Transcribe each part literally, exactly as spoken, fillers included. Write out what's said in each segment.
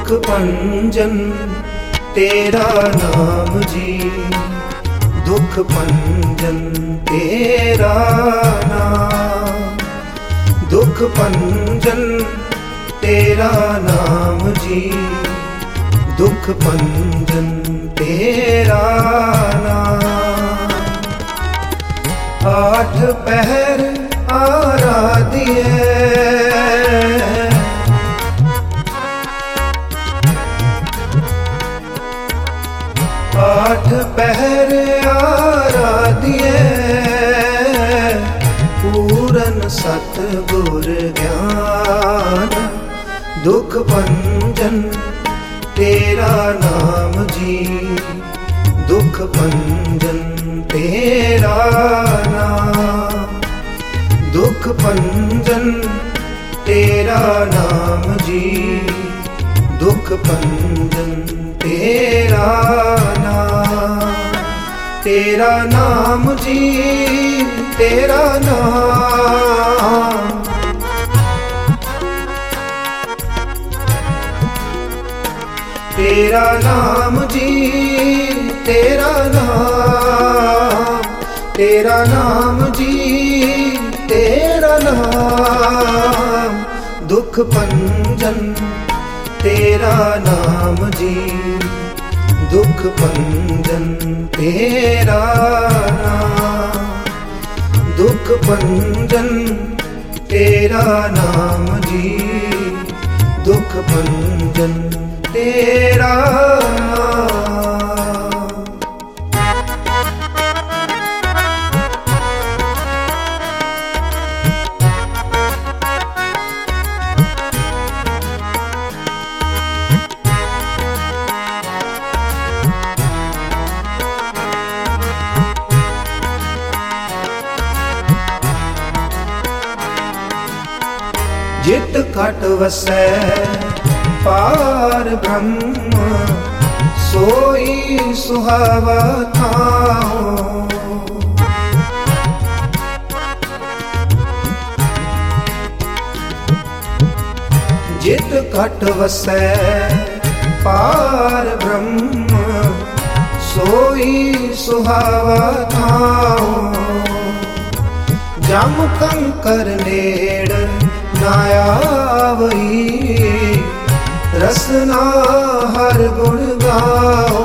दुख भंजन तेरा नाम जी, दुख भंजन तेरा नाम, दुख भंजन तेरा नाम जी, दुख भंजन तेरा नाम। आठ पहर आराधिए, आठ पहर आराधिए, पूरन सतगुर ज्ञान, दुख भंजन तेरा नाम जी, दुख भंजन तेरा नाम, दुख भंजन तेरा नाम जी, दुख भंजन तेरा नाम। तेरा नाम जी तेरा नाम, तेरा नाम जी तेरा नाम, तेरा नाम जी तेरा नाम, दुख भंजन तेरा नाम जी, दुख भंजन तेरा नाम, दुख भंजन तेरा नाम जी, दुख भंजन तेरा नाम। जित घट वसै पार ब्रह्म, सोई सुहावा थाओ। जित घट वसै पार ब्रह्म, सोई सुहावा थाओ। जम कंकर नेड़ ना आवई, रसना हर गुण गाओ।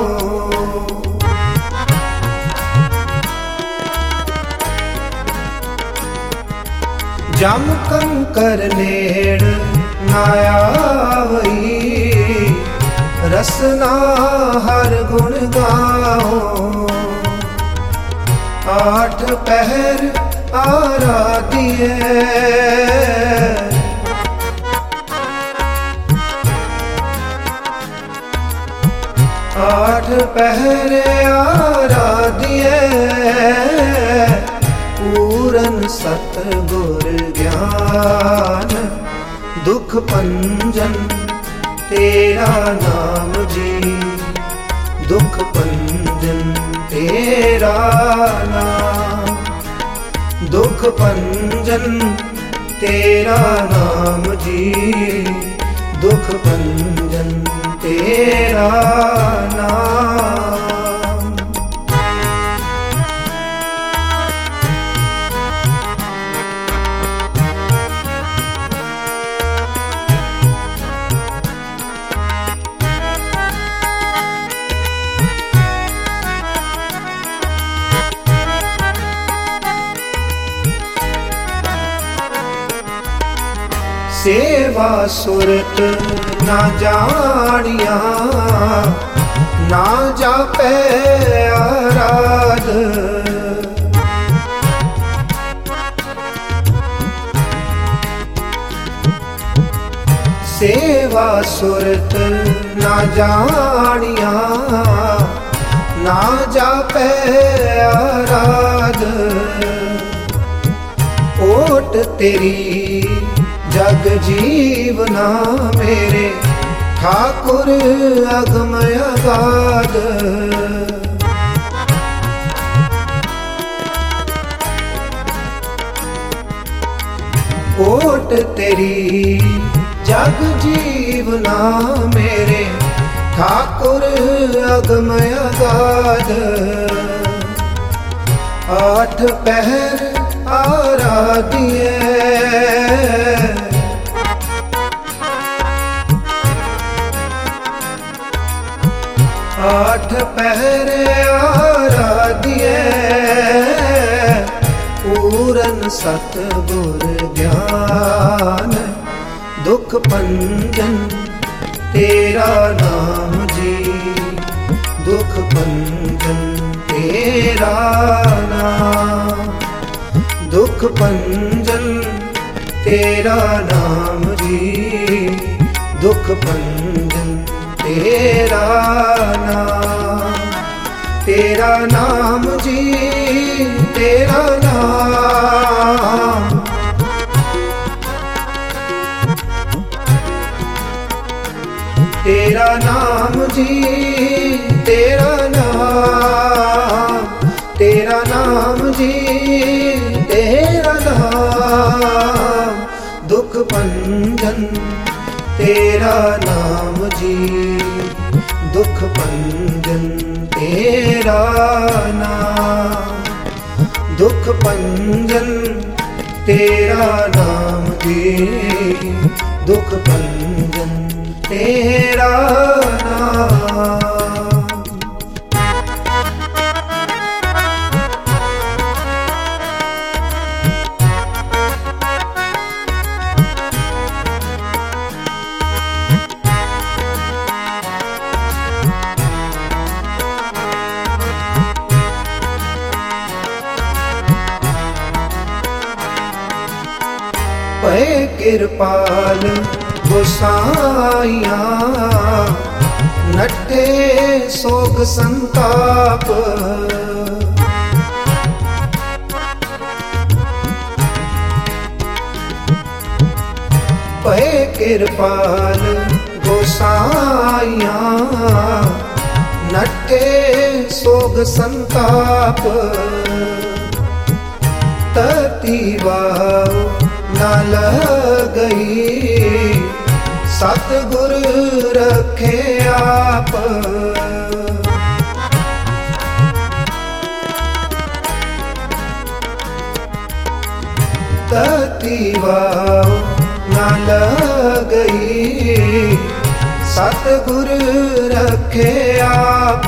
जम कंकर नेड़ ना आवई, रसना हर गुण गाओ। आठ पहर आराधिए, आठ पहर आराधिए, पूरन सतगुर ज्ञान, दुख भंजन तेरा नाम जी, दुख भंजन तेरा नाम, दुख भंजन तेरा नाम जी, दुख भंजन तेरा नाम। सेवा सुरत ना जानिया, ना जापै आराध। सेवा सुरत ना जानिया, ना जापै आराध। ओट तेरी जग जीवना मेरे, ठाकुर अगम अगाध। ओट तेरी जग जीवना मेरे ठाकुर अगमय अगाध। आठ पहर आराधिए आठ पहर आराधिए पूरन सतगुर ज्ञान दुख भंजन तेरा नाम जी। दुख भंजन तेरा नाम दुख भंजन तेरा नाम जी। दुख भंजन तेरा नाम तेरा नाम जी। तेरा नाम तेरा नाम जी। तेरा नाम तेरा नाम जी। तेरा नाम दुख भंजन तेरा नाम जी। दुख भंजन तेरा नाम दुख भंजन तेरा नाम जी। दुख भंजन तेरा नाम। पै कृपाल गोसाइया नट्ठे सोग संताप। पै कृपाल गोसाइया नट्ठे सोग संताप। ततीवाओ न गई सतगुर रखे आप। ततीवाओ न गई सतगुर रखे आप।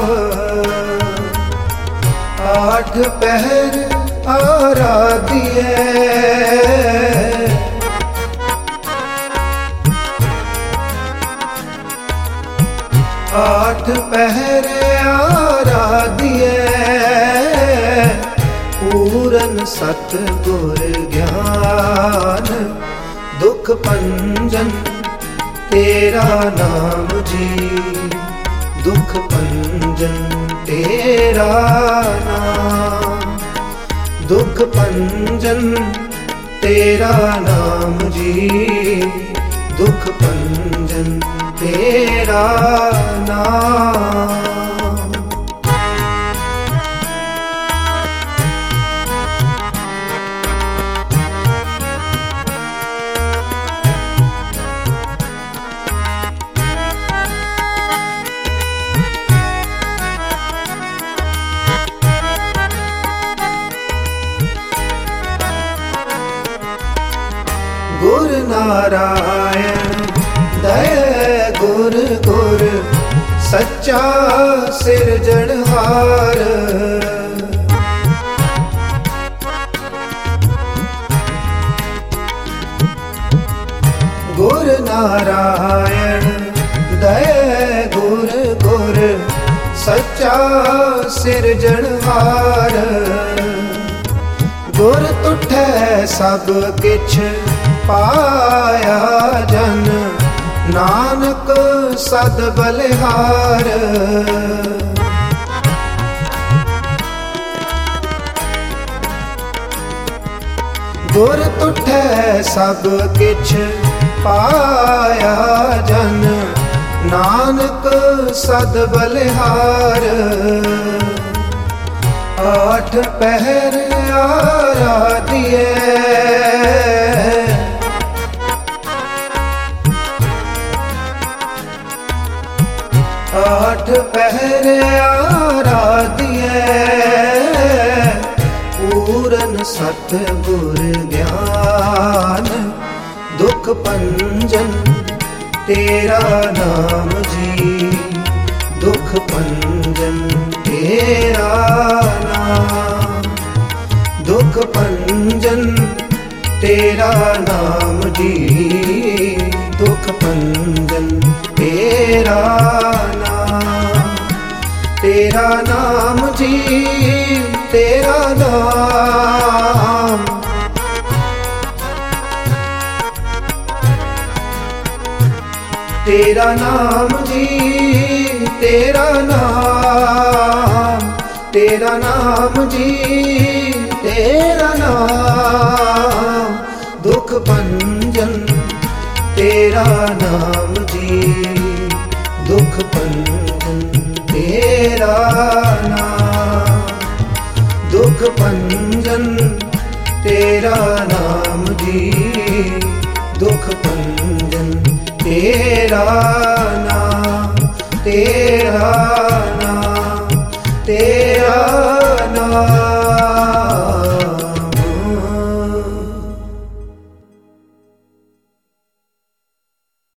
आठ पहर आराधिए आठ पहर आराधिए पूरन सतगुर ज्ञान दुख भंजन तेरा नाम जी। दुख भंजन तेरा नाम दुख भंजन तेरा नाम जी। दुख भंजन तेरा नाम। गुर नारायण दया गुर गुर सच्चा सिरजनहार। गुर नारायण दया गुर गुर सच्चा सिरजनहार। गुर तुठै सब किछ पाया जन नानक सद बलिहार। गुर तुठै सब किछ पाया जन नानक सद बलिहार। आठ पहर आराधिए पहर आराधिए, पूरन सतगुर ज्ञान दुख भंजन तेरा नाम जी, दुख भंजन तेरा नाम, दुख भंजन तेरा नाम जी, दुख भंजन तेरा नाम, तेरा नाम जी तेरा नाम, तेरा नाम जी तेरा नाम, तेरा नाम जी तेरा नाम, दुख भंजन तेरा नाम जी, दुख भंजन तेरा नाम, दुख भंजन तेरा नाम जी, दुख भंजन तेरा नाम, तेरा